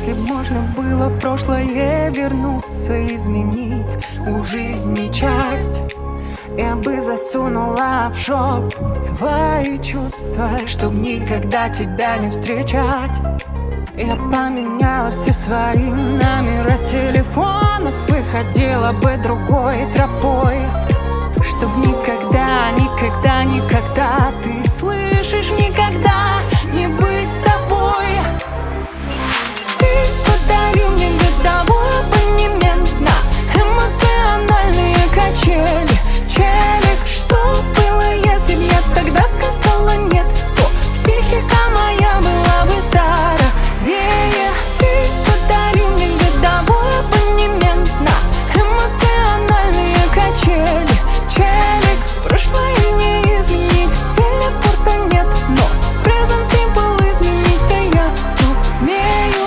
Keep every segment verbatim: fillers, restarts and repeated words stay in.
Если б можно было в прошлое вернуться, изменить у жизни часть, я бы засунула в шоп свои чувства, чтоб никогда тебя не встречать. Я поменяла все свои номера телефонов и ходила бы другой тропой, чтоб никогда, никогда, никогда, ты слышишь, никогда не быть с тобой. Ты подарил мне годовой абонемент на эмоциональные качели. Челик, что было, если б я тогда сказала нет, то психика моя была бы здоровее. Ты подарил мне годовой абонемент на эмоциональные качели. Челик, прошлое не изменить, телепорта нет, но present simple изменить-то я сумею.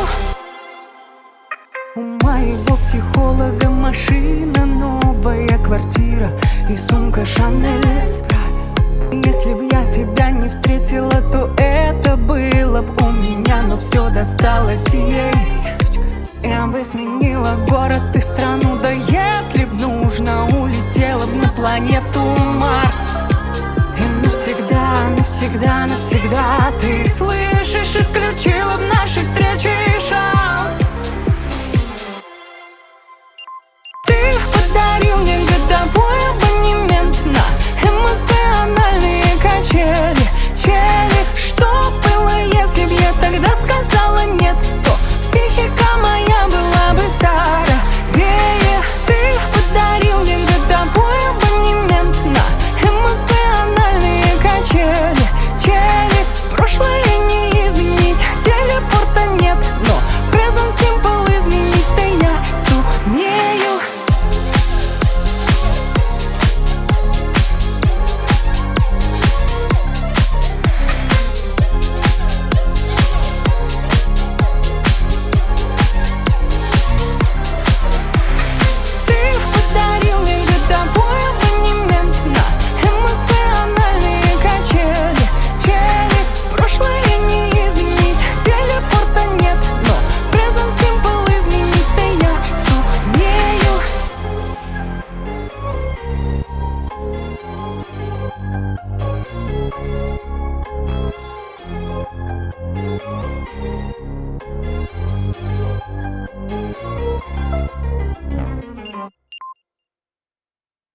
У моего психолога машина, новая квартира и сумка Шанель. Если б я тебя не встретила, то это было б у меня, но все досталось ей. Я бы сменила город и страну, да если б нужно, улетела б на планету Марс. И навсегда, навсегда, навсегда, ты слышишь, исключила б наши встречи и шаг.